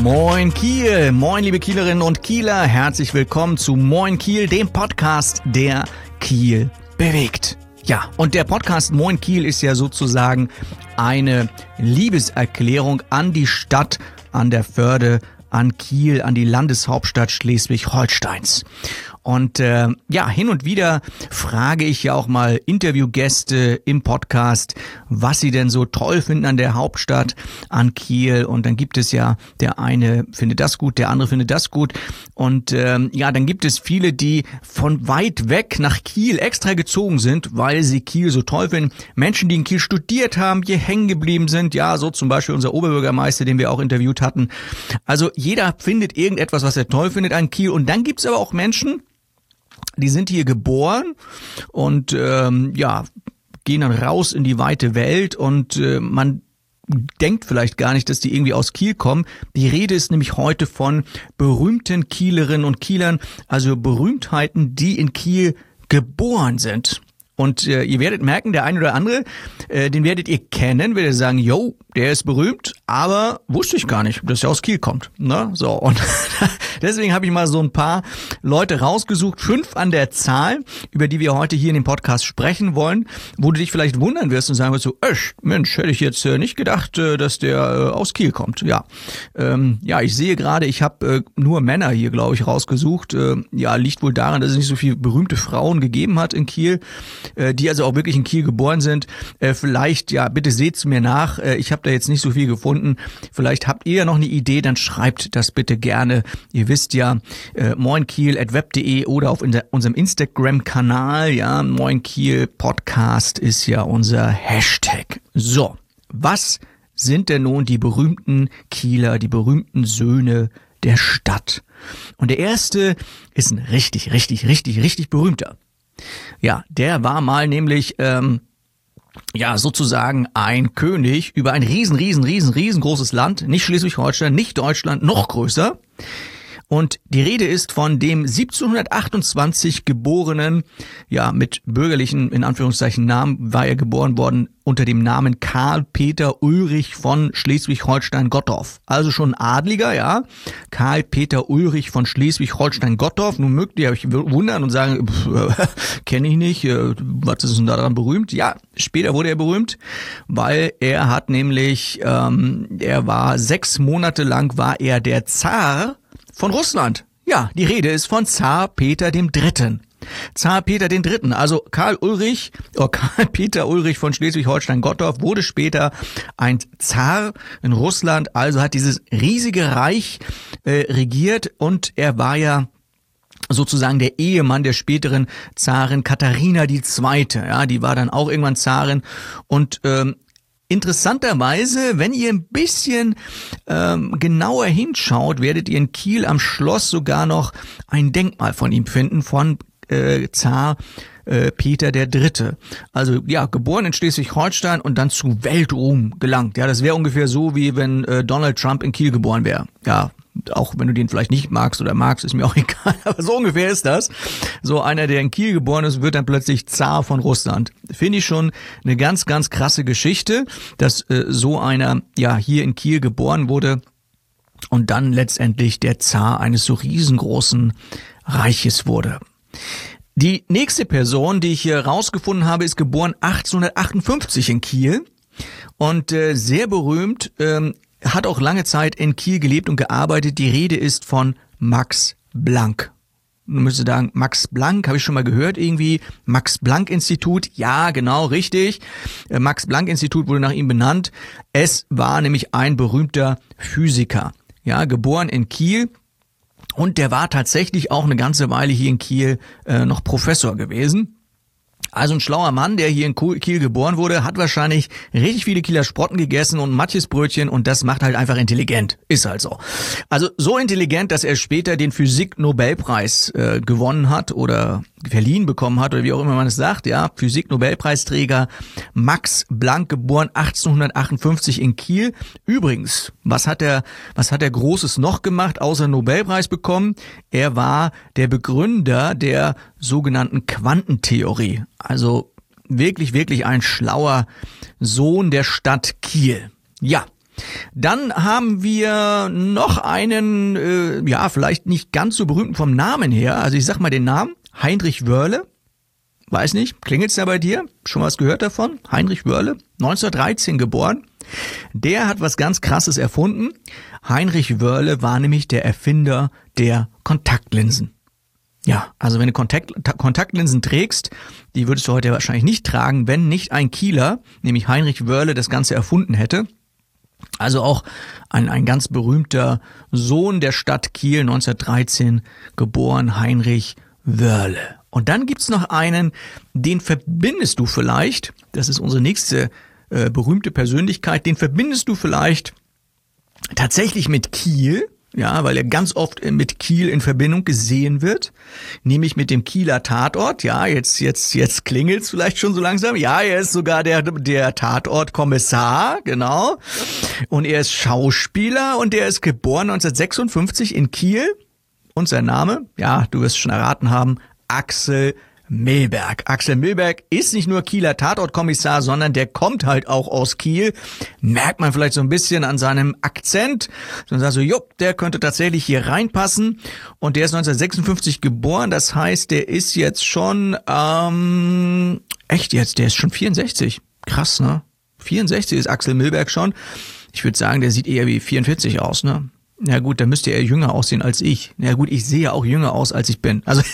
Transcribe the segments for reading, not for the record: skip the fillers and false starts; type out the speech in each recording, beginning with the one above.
Moin Kiel, moin liebe Kielerinnen und Kieler, herzlich willkommen zu Moin Kiel, dem Podcast, der Kiel bewegt. Ja, und der Podcast Moin Kiel ist ja sozusagen eine Liebeserklärung an die Stadt, an der Förde, an Kiel, an die Landeshauptstadt Schleswig-Holsteins. Und hin und wieder frage ich ja auch mal Interviewgäste im Podcast, was sie denn so toll finden an der Hauptstadt, an Kiel. Und dann gibt es ja, der eine findet das gut, der andere findet das gut. Und dann gibt es viele, die von weit weg nach Kiel extra gezogen sind, weil sie Kiel so toll finden. Menschen, die in Kiel studiert haben, hier hängen geblieben sind. Ja, so zum Beispiel unser Oberbürgermeister, den wir auch interviewt hatten. Also jeder findet irgendetwas, was er toll findet an Kiel. Und dann gibt es aber auch Menschen, die sind hier geboren und gehen dann raus in die weite Welt und man denkt vielleicht gar nicht, dass die irgendwie aus Kiel kommen. Die Rede ist nämlich heute von berühmten Kielerinnen und Kielern, also Berühmtheiten, die in Kiel geboren sind. Und ihr werdet merken, der eine oder andere, den werdet ihr kennen, werdet sagen, yo, der ist berühmt, aber wusste ich gar nicht, dass er aus Kiel kommt. Ne? So, und deswegen habe ich mal so ein paar Leute rausgesucht, 5 an der Zahl, über die wir heute hier in dem Podcast sprechen wollen, wo du dich vielleicht wundern wirst und sagen wirst so, Mensch, hätte ich jetzt nicht gedacht, dass der aus Kiel kommt. Ja, ich sehe gerade, ich habe nur Männer hier, glaube ich, rausgesucht. Liegt wohl daran, dass es nicht so viele berühmte Frauen gegeben hat in Kiel, die also auch wirklich in Kiel geboren sind. Vielleicht, bitte seht's mir nach. Ich habe da jetzt nicht so viel gefunden. Vielleicht habt ihr ja noch eine Idee, dann schreibt das bitte gerne. Ihr wisst ja, moinkiel@web.de oder auf unserem Instagram-Kanal, ja, Moinkiel Podcast ist ja unser Hashtag. So, was sind denn nun die berühmten Kieler, die berühmten Söhne der Stadt? Und der erste ist ein richtig berühmter. Ja, der war mal nämlich sozusagen ein König über ein riesengroßes Land, nicht Schleswig-Holstein, nicht Deutschland, noch größer. Und die Rede ist von dem 1728 geborenen, mit bürgerlichen, in Anführungszeichen, Namen, war er geboren worden unter dem Namen Karl Peter Ulrich von Schleswig-Holstein-Gottorf. Also schon ein Adliger, ja. Karl Peter Ulrich von Schleswig-Holstein-Gottorf. Nun mögt ihr euch wundern und sagen, kenne ich nicht, was ist denn daran berühmt? Ja, später wurde er berühmt, weil er hat nämlich, 6 Monate lang war er der Zar von Russland. Ja, die Rede ist von Zar Peter III. Zar Peter III., also Karl Peter Ulrich von Schleswig-Holstein-Gottorf wurde später ein Zar in Russland, also hat dieses riesige Reich regiert und er war ja sozusagen der Ehemann der späteren Zarin Katharina II. Ja, die war dann auch irgendwann Zarin und interessanterweise, wenn ihr ein bisschen genauer hinschaut, werdet ihr in Kiel am Schloss sogar noch ein Denkmal von ihm finden, von Zar Peter III. Also geboren in Schleswig-Holstein und dann zu Weltruhm gelangt. Ja, das wäre ungefähr so, wie wenn Donald Trump in Kiel geboren wäre. Ja, auch wenn du den vielleicht nicht magst oder magst, ist mir auch egal, aber so ungefähr ist das. So einer, der in Kiel geboren ist, wird dann plötzlich Zar von Russland. Finde ich schon eine ganz krasse Geschichte, dass so einer hier in Kiel geboren wurde und dann letztendlich der Zar eines so riesengroßen Reiches wurde. Die nächste Person, die ich hier rausgefunden habe, ist geboren 1858 in Kiel und sehr berühmt, hat auch lange Zeit in Kiel gelebt und gearbeitet. Die Rede ist von Max Planck. Man müsste sagen, Max Planck, habe ich schon mal gehört irgendwie. Max-Planck-Institut, ja, genau, richtig. Max-Planck-Institut wurde nach ihm benannt. Es war nämlich ein berühmter Physiker. Ja, geboren in Kiel. Und der war tatsächlich auch eine ganze Weile hier in Kiel noch Professor gewesen. Also ein schlauer Mann, der hier in Kiel geboren wurde, hat wahrscheinlich richtig viele Kieler Sprotten gegessen und Matjesbrötchen und das macht halt einfach intelligent. Ist halt so. Also so intelligent, dass er später den Physik-Nobelpreis gewonnen hat oder verliehen bekommen hat oder wie auch immer man es sagt. Ja, Physik-Nobelpreisträger Max Planck, geboren 1858 in Kiel. Übrigens, was hat er Großes noch gemacht, außer Nobelpreis bekommen? Er war der Begründer der sogenannten Quantentheorie. Also wirklich ein schlauer Sohn der Stadt Kiel. Ja, Dann haben wir noch einen, vielleicht nicht ganz so berühmten vom Namen her. Also ich sag mal den Namen, Heinrich Wörle. Weiß nicht, klingelt's da bei dir? Schon was gehört davon? Heinrich Wörle, 1913 geboren. Der hat was ganz Krasses erfunden. Heinrich Wörle war nämlich der Erfinder der Kontaktlinsen. Ja, also wenn du Kontaktlinsen trägst, die würdest du heute wahrscheinlich nicht tragen, wenn nicht ein Kieler, nämlich Heinrich Wörle, das Ganze erfunden hätte. Also auch ein ganz berühmter Sohn der Stadt Kiel, 1913 geboren, Heinrich Wörle. Und dann gibt's noch einen, den verbindest du vielleicht, das ist unsere nächste berühmte Persönlichkeit, den verbindest du vielleicht tatsächlich mit Kiel. Ja, weil er ganz oft mit Kiel in Verbindung gesehen wird, nämlich mit dem Kieler Tatort. Ja, jetzt klingelt's vielleicht schon so langsam. Ja, er ist sogar der Tatortkommissar, genau. Und er ist Schauspieler und er ist geboren 1956 in Kiel. Und sein Name, ja, du wirst schon erraten haben, Axel Milberg. Axel Milberg ist nicht nur Kieler Tatortkommissar, sondern der kommt halt auch aus Kiel. Merkt man vielleicht so ein bisschen an seinem Akzent. Und sagt so, der könnte tatsächlich hier reinpassen. Und der ist 1956 geboren. Das heißt, der ist jetzt schon, der ist schon 64. Krass, ne? 64 ist Axel Milberg schon. Ich würde sagen, der sieht eher wie 44 aus, ne? Ja gut, dann müsste er jünger aussehen als ich. Ja gut, ich sehe auch jünger aus, als ich bin. Also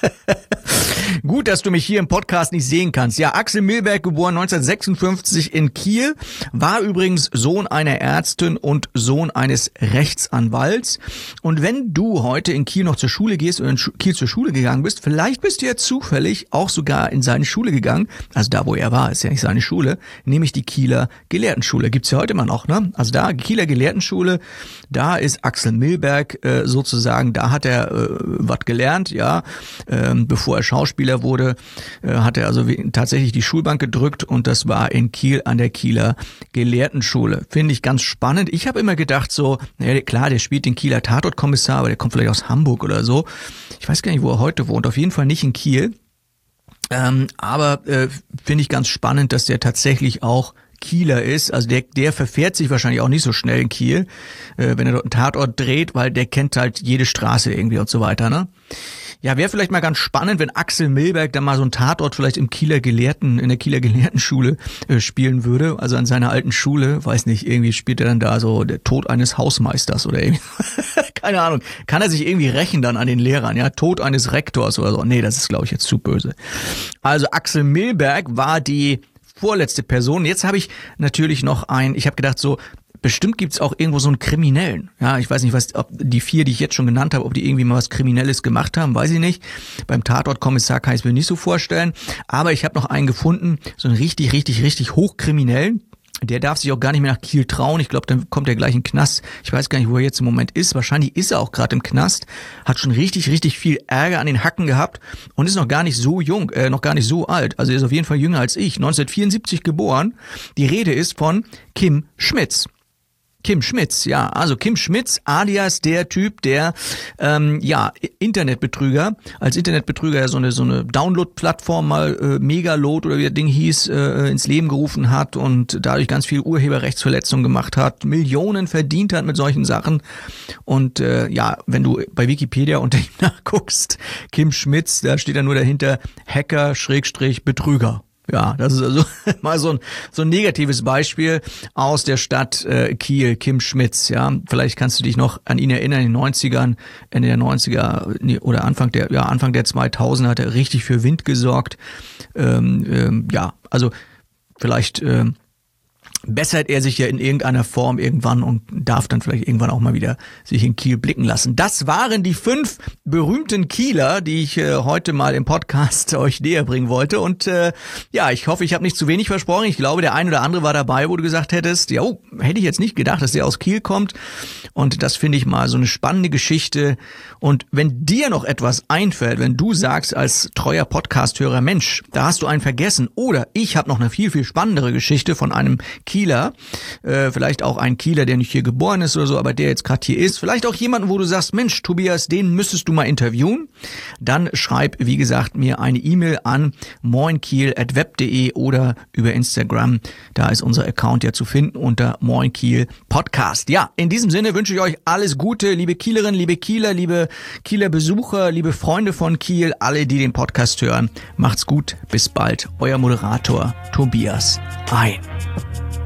gut, dass du mich hier im Podcast nicht sehen kannst. Ja, Axel Milberg, geboren 1956 in Kiel, war übrigens Sohn einer Ärztin und Sohn eines Rechtsanwalts. Und wenn du heute in Kiel noch zur Schule gehst oder in Kiel zur Schule gegangen bist, vielleicht bist du ja zufällig auch sogar in seine Schule gegangen. Also da, wo er war, ist ja nicht seine Schule, nämlich die Kieler Gelehrtenschule. Gibt's ja heute immer noch, ne? Also da, Kieler Gelehrtenschule, da ist Axel Milberg sozusagen, da hat er was gelernt, ja, bevor er Schauspieler wurde, hat er also tatsächlich die Schulbank gedrückt und das war in Kiel an der Kieler Gelehrtenschule. Finde ich ganz spannend. Ich habe immer gedacht so, naja, klar, der spielt den Kieler Tatortkommissar, aber der kommt vielleicht aus Hamburg oder so. Ich weiß gar nicht, wo er heute wohnt, auf jeden Fall nicht in Kiel. Aber finde ich ganz spannend, dass der tatsächlich auch Kieler ist, also der verfährt sich wahrscheinlich auch nicht so schnell in Kiel, wenn er dort einen Tatort dreht, weil der kennt halt jede Straße irgendwie und so weiter, ne? Ja, wäre vielleicht mal ganz spannend, wenn Axel Milberg dann mal so einen Tatort vielleicht in der Kieler Gelehrtenschule spielen würde, also an seiner alten Schule, weiß nicht, irgendwie spielt er dann da so der Tod eines Hausmeisters oder irgendwie, keine Ahnung, kann er sich irgendwie rächen dann an den Lehrern, ja, Tod eines Rektors oder so, nee, das ist glaube ich jetzt zu böse. Also Axel Milberg war die vorletzte Person. Jetzt habe ich natürlich noch ich habe gedacht so, bestimmt gibt's auch irgendwo so einen Kriminellen. Ja, ich weiß nicht, ob die 4, die ich jetzt schon genannt habe, ob die irgendwie mal was Kriminelles gemacht haben, weiß ich nicht. Beim Tatortkommissar kann ich es mir nicht so vorstellen. Aber ich habe noch einen gefunden, so einen richtig, richtig, richtig Hochkriminellen. Der darf sich auch gar nicht mehr nach Kiel trauen. Ich glaube, dann kommt er gleich in den Knast. Ich weiß gar nicht, wo er jetzt im Moment ist. Wahrscheinlich ist er auch gerade im Knast. Hat schon richtig, richtig viel Ärger an den Hacken gehabt und ist noch gar nicht so jung, noch gar nicht so alt. Also er ist auf jeden Fall jünger als ich. 1974 geboren. Die Rede ist von Kim Schmitz. Kim Schmitz, ja, also Kim Schmitz alias der Typ, der Internetbetrüger, als Internetbetrüger so eine Download-Plattform mal Megaload oder wie das Ding hieß, ins Leben gerufen hat und dadurch ganz viel Urheberrechtsverletzung gemacht hat, Millionen verdient hat mit solchen Sachen und wenn du bei Wikipedia unter ihm nachguckst, Kim Schmitz, da steht dann nur dahinter Hacker-Betrüger. Ja, das ist also mal so ein negatives Beispiel aus der Stadt Kiel, Kim Schmitz, ja. Vielleicht kannst du dich noch an ihn erinnern, in den 90ern, Ende der 90er oder Anfang der 2000er hat er richtig für Wind gesorgt. Also vielleicht bessert er sich ja in irgendeiner Form irgendwann und darf dann vielleicht irgendwann auch mal wieder sich in Kiel blicken lassen. Das waren die 5 berühmten Kieler, die ich heute mal im Podcast euch näher bringen wollte. Und ich hoffe, ich habe nicht zu wenig versprochen. Ich glaube, der ein oder andere war dabei, wo du gesagt hättest, hätte ich jetzt nicht gedacht, dass der aus Kiel kommt. Und das finde ich mal so eine spannende Geschichte. Und wenn dir noch etwas einfällt, wenn du sagst als treuer Podcast-Hörer, Mensch, da hast du einen vergessen oder ich habe noch eine viel, viel spannendere Geschichte von einem Kieler, vielleicht auch ein Kieler, der nicht hier geboren ist oder so, aber der jetzt gerade hier ist, vielleicht auch jemanden, wo du sagst, Mensch, Tobias, den müsstest du mal interviewen, dann schreib, wie gesagt, mir eine E-Mail an moinkiel@web.de oder über Instagram, da ist unser Account ja zu finden unter moinkiel Podcast. Ja, in diesem Sinne wünsche ich euch alles Gute, liebe Kielerinnen, liebe Kieler, liebe Kieler Besucher, liebe Freunde von Kiel, alle, die den Podcast hören. Macht's gut, bis bald, euer Moderator Tobias Ein.